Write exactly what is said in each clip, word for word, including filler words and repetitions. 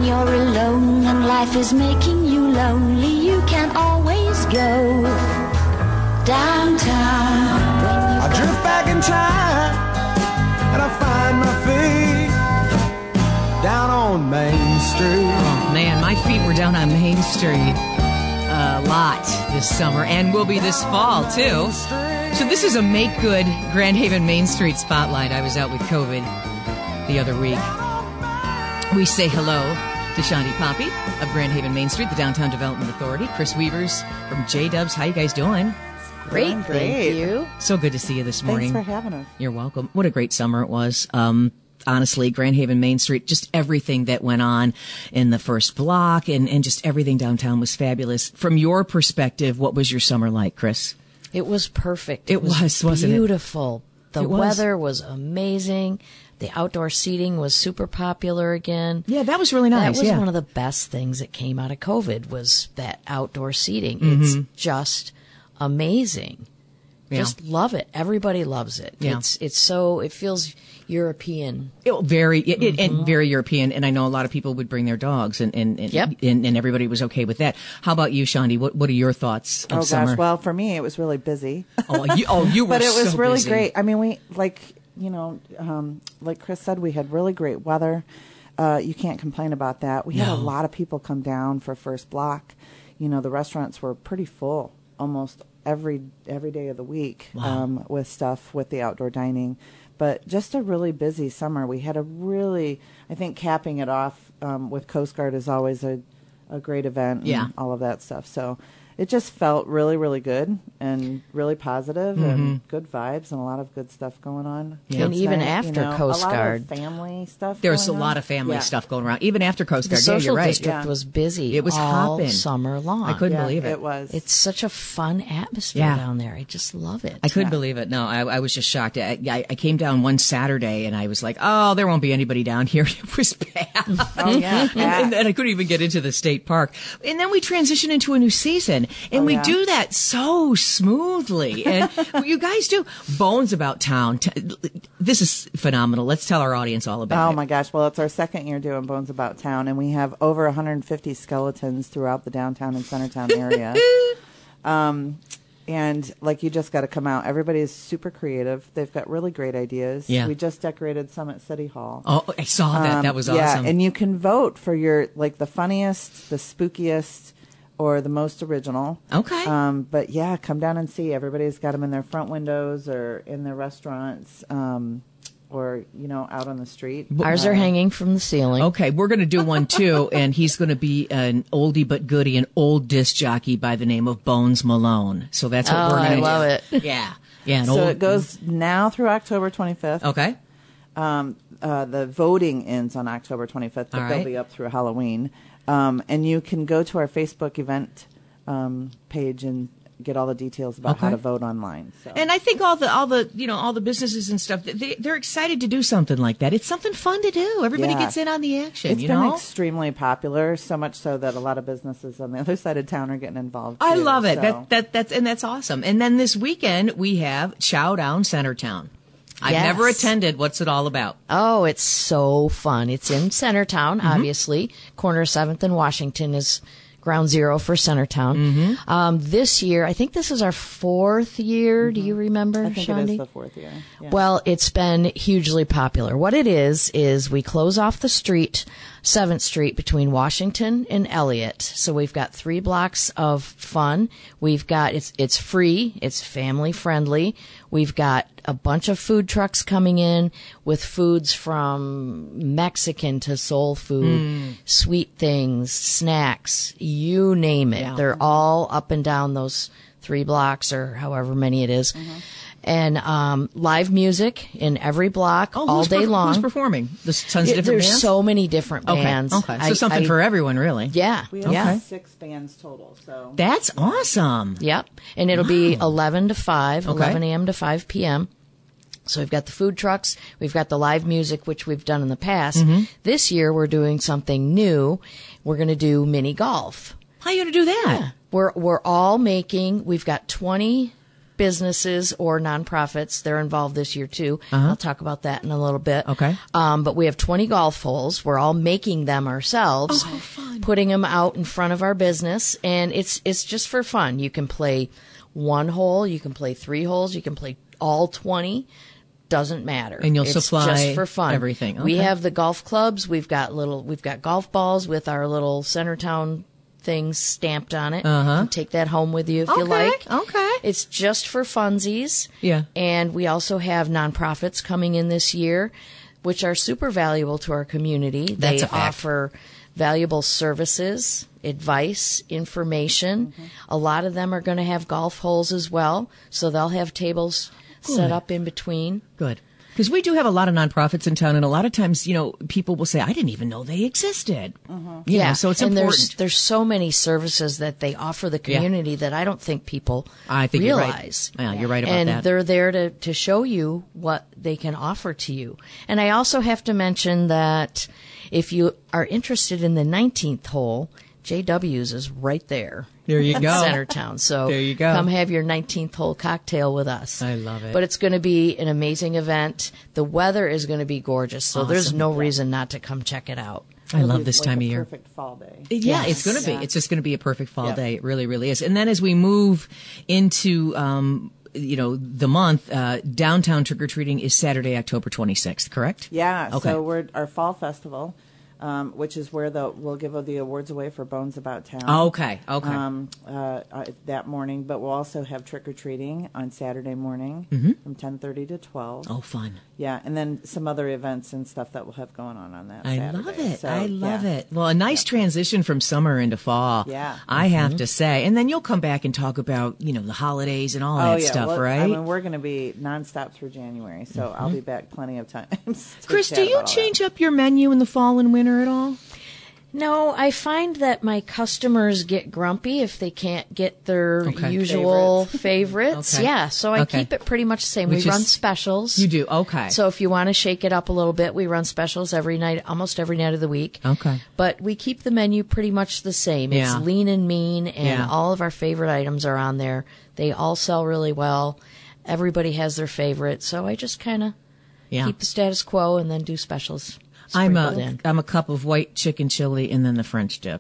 when you're alone and life is making you lonely, you can always go downtown. When you I drift back in time and I find my feet down on Main Street. Oh, man, my feet were down on Main Street a lot this summer, and will be this fall, too. So this is a Make Good Grand Haven Main Street spotlight. I was out with COVID the other week. We say hello to Shandi Poppy of Grand Haven Main Street, the Downtown Development Authority. Chris Weavers from J-Dubs. How you guys doing? Great, great. Thank you. So good to see you this morning. Thanks for having us. You're welcome. What a great summer it was. Um, honestly, Grand Haven Main Street, just everything that went on in the first block and, and just everything downtown was fabulous. From your perspective, what was your summer like, Chris? It was perfect. It, it was, was, wasn't it? Beautiful. The it was. weather was amazing. The outdoor seating was super popular again. Yeah, that was really nice. That was yeah. one of the best things that came out of COVID was that outdoor seating. Mm-hmm. It's just amazing. Yeah. Just love it. Everybody loves it. Yeah. It's it's so it feels European. It, very it, Mm-hmm. it, and very European, and I know a lot of people would bring their dogs, and and and, Yep. and, and everybody was okay with that. How about you, Shandi? What what are your thoughts of Oh summer? gosh, well for me it was really busy. oh, you, oh, you were but it was so really busy. great. I mean, we like you know, um, like Chris said, we had really great weather. Uh, you can't complain about that. We had No. a lot of people come down for first block. You know, the restaurants were pretty full almost every every day of the week. Wow. um, with stuff with the outdoor dining. But just a really busy summer. We had a really, I think, capping it off um, with Coast Guard is always a, a great event. And Yeah. all of that stuff. So it just felt really, really good and really positive and good vibes and a lot of good stuff going on. Yeah. And Kids' even night, after you know, Coast a lot Guard. of family stuff. There's a going lot on. of family Yeah. stuff going around, even after Coast The Guard. Yeah, social you're right. district Yeah. was busy. It was all hopping. summer long. I couldn't Yeah, believe it. It was. It's such a fun atmosphere Yeah. down there. I just love it. I couldn't Yeah. believe it. No, I, I was just shocked. I, I, I came down one Saturday and I was like, oh, there won't be anybody down here. It was bad. Oh, yeah. and, and, and I couldn't even get into the state park. And then we transitioned into a new season, and Oh, we yeah. do that so smoothly. And you guys do Bones About Town. T- This is phenomenal. Let's tell our audience all about Oh it. my gosh! Well, it's our second year doing Bones About Town, and we have over one hundred fifty skeletons throughout the downtown and Centertown area. um, and like you just got to come out. Everybody is super creative. They've got really great ideas. Yeah. We just decorated Summit City Hall. Oh, I saw that. Um, that was yeah, awesome. and you can vote for your like the funniest, the spookiest, or the most original. Okay. Um, but yeah, come down and see. Everybody's got them in their front windows or in their restaurants, um, or you know, out on the street. Ours are Uh, hanging from the ceiling. Okay, we're going to do one too, and he's going to be an oldie but goodie, an old disc jockey by the name of Bones Malone. So that's what Oh, we're going to I do. love it. Yeah, yeah. An So old, it goes now through October twenty-fifth. Okay. Um, uh, the voting ends on October twenty-fifth, but All they'll right. be up through Halloween. Um, and you can go to our Facebook event um, page and get all the details about how Okay. to vote online. So. And I think all the all the you know all the businesses and stuff they they're excited to do something like that. It's something fun to do. Everybody Yeah. gets in on the action. It's you been know. extremely popular, so much so that a lot of businesses on the other side of town are getting involved. I too, love it. so. That that that's and that's awesome. And then this weekend we have Chow Down Centertown. I've Yes. never attended. What's it all about? Oh, it's so fun. It's in Centertown, Mm-hmm. obviously. Corner seventh and Washington is ground zero for Centertown. Mm-hmm. Um, this year, I think this is our fourth year. Do you remember, Mm-hmm. I think Shandi? it is the fourth year. Yeah. Well, it's been hugely popular. What it is, is we close off the street, seventh Street, between Washington and Elliott. So we've got three blocks of fun. We've got, it's, it's free. It's family friendly. We've got a bunch of food trucks coming in with foods from Mexican to soul food, sweet things, snacks, you name it. Yeah. They're all up and down those three blocks or however many it is. And um, live music in every block Oh, all who's day per- long. Who's performing? There's tons Yeah, of different There's bands. so many different okay. bands. Okay. So I- something I- for everyone, really. Yeah. we have Yeah. six bands total. So That's awesome. Yep. And it'll be eleven to five, Okay. eleven a.m. to five p.m. So we've got the food trucks, we've got the live music, which we've done in the past. Mm-hmm. This year we're doing something new. We're going to do mini golf. How are you going to do that? We're we're all making. We've got twenty businesses or nonprofits. They're involved this year too. Uh-huh. I'll talk about that in a little bit. Okay. Um, but we have twenty golf holes. We're all making them ourselves, Oh, fun. putting them out in front of our business, and it's it's just for fun. You can play one hole, you can play three holes, you can play all twenty. Doesn't matter. And you'll it's supply just for fun. everything. We Okay. have the golf clubs. We've got little. We've got golf balls with our little Centertown things stamped on it. Uh-huh. You can take that home with you if you Okay, like. okay. It's just for funsies. Yeah. And we also have nonprofits coming in this year, which are super valuable to our community. That's they a fact. offer valuable services, advice, information. Mm-hmm. A lot of them are going to have golf holes as well, so they'll have tables Good. set up in between. Good. Because we do have a lot of nonprofits in town, and a lot of times, you know, people will say, I didn't even know they existed. You Yeah, know, so it's and important. there's there's so many services that they offer the Yeah. community that I don't think people I think realize. you're right. Yeah, you're right about and that. they're there to, to show you what they can offer to you. And I also have to mention that if you are interested in the nineteenth hole, J W's is right there. There you in go. Centertown. So There you go. come have your nineteenth hole cocktail with us. I love it. But it's going to be an amazing event. The weather is going to be gorgeous, so there's Awesome. no reason not to come check it out. I It'll love be this like time a of year. Perfect fall day. Yeah, Yes. it's going to be. Yeah. It's just going to be a perfect fall Yep. day. It really, really is. And then as we move into, um, you know, the month, uh, downtown trick or treating is Saturday, October twenty-sixth, correct? Yeah. Okay. So we're our fall festival, um, which is where the we'll give the awards away for Bones About Town. Okay. Okay. Um, uh, uh, that morning, but we'll also have trick or treating on Saturday morning from ten thirty to twelve. oh, fun. Yeah, and then some other events and stuff that we'll have going on on that. I Saturday. love it. So, I love yeah. it. Well, a nice transition from summer into fall. Yeah. I have to say. And then you'll come back and talk about, you know, the holidays and all Oh that yeah, stuff, well, right? I mean, we're going to be nonstop through January, so I'll be back plenty of times. to Chris, chat do you about all change that. up your menu in the fall and winter at all? No, I find that my customers get grumpy if they can't get their Okay. usual favorites. Okay. Yeah, so I Okay. keep it pretty much the same. Which we run is- specials. You do? Okay. So if you want to shake it up a little bit, we run specials every night, almost every night of the week. Okay. But we keep the menu pretty much the same. Yeah. It's lean and mean, and Yeah. all of our favorite items are on there. They all sell really well. Everybody has their favorite, so I just kind of Yeah. keep the status quo and then do specials. I'm sprinkled a in. I'm a cup of white chicken chili and then the French dip.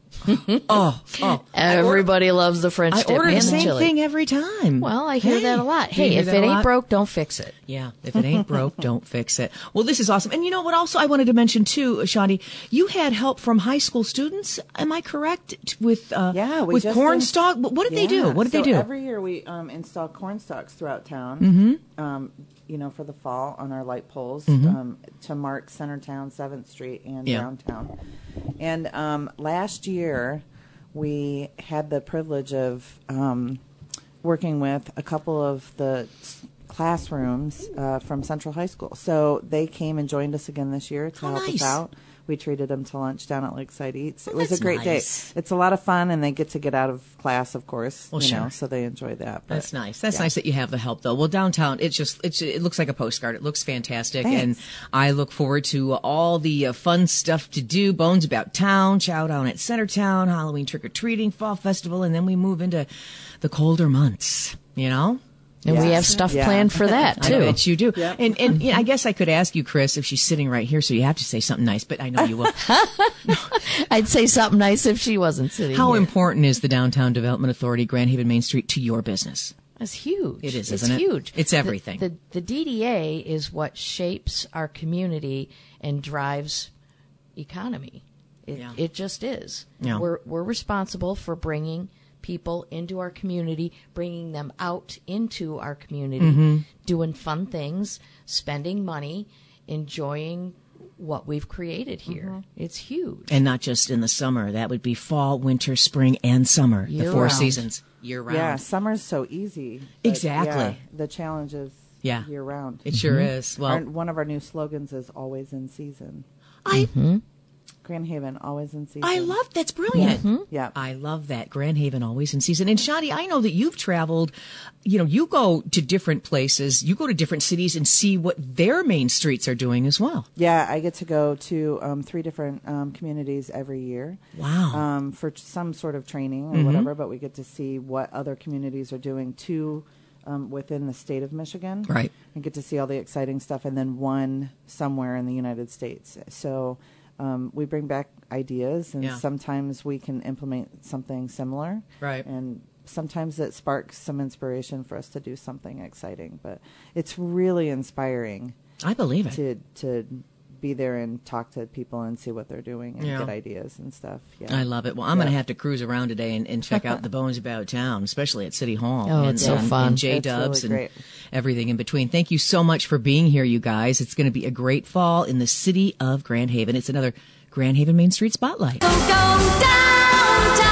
oh, oh. Everybody loves the French I dip order and the the same chili. thing every time. Well, I hear Hey, that a lot. do you Hey, hear if that it a ain't lot? broke, don't fix it. Yeah, if it ain't broke, don't fix it. Well, this is awesome. And you know what? Also, I wanted to mention too, Shani, you had help from high school students. Am I correct? T- With uh, Yeah, we with just corn in- stalk. What what did they do? Yeah. What did so they do? Every year we um, install corn stalks throughout town. Mm-hmm. Um, you know, for the fall on our light poles um, to mark Centertown, Seventh Street, and Mm-hmm. Yeah. downtown. And um, last year we had the privilege of um, working with a couple of the s- classrooms uh, from Central High School. So they came and joined us again this year to Oh, help nice. us out. We treated them to lunch down at Lakeside Eats. It Oh, was a that's great nice. day. It's a lot of fun, and they get to get out of class, of course. Well, you sure. know, so they enjoy that. But, That's nice. That's yeah. nice that you have the help, though. Well, downtown, it's just it's it looks like a postcard. It looks fantastic, Thanks. and I look forward to all the uh, fun stuff to do. Bones About Town, Chow Down at Centertown, Halloween trick or treating, Fall Festival, and then we move into the colder months. You know. And we Yes. have stuff Yeah. planned for that, I too. bet you do. Yep. And and you know, I guess I could ask you, Chris, if she's sitting right here, so you have to say something nice. But I know you will. I'd say something nice if she wasn't sitting How here. important is the Downtown Development Authority, Grand Haven Main Street, to your business? It's huge. It is, it's isn't it? huge. It's The- everything. The, the, D D A is what shapes our community and drives economy. It, Yeah. it just is. Yeah. We're we're responsible for bringing people into our community, bringing them out into our community, Mm-hmm. doing fun things, spending money, enjoying what we've created here. Mm-hmm. It's huge. And not just in the summer. That would be fall, winter, spring, and summer. the Year four round. seasons. Year round. Yeah, summer's so easy. but, Exactly. yeah, the challenge is Yeah. year round. It sure is. Well, Our, one of our new slogans is "Always in season." I Grand Haven, always in season. I love that's brilliant. Yeah. I love that. Grand Haven always in season. And Shadi, I know that you've traveled, you know, you go to different places, you go to different cities and see what their main streets are doing as well. Yeah, I get to go to um, three different um, communities every year. Wow. Um, for some sort of training or whatever, but we get to see what other communities are doing to um, within the state of Michigan. Right. And get to see all the exciting stuff, and then one somewhere in the United States. So um, we bring back ideas, and Yeah. sometimes we can implement something similar. Right. And sometimes it sparks some inspiration for us to do something exciting. But it's really inspiring I believe it. to to be there and talk to people and see what they're doing and Yeah. get ideas and stuff. Yeah. I love it. Well, I'm Yeah. going to have to cruise around today and, and check out the Bones About Town, especially at City Hall. Oh, and, it's so and, fun. And J It's Dubs really and great. everything in between. Thank you so much for being here, you guys. It's going to be a great fall in the city of Grand Haven. It's another Grand Haven Main Street Spotlight. Go downtown.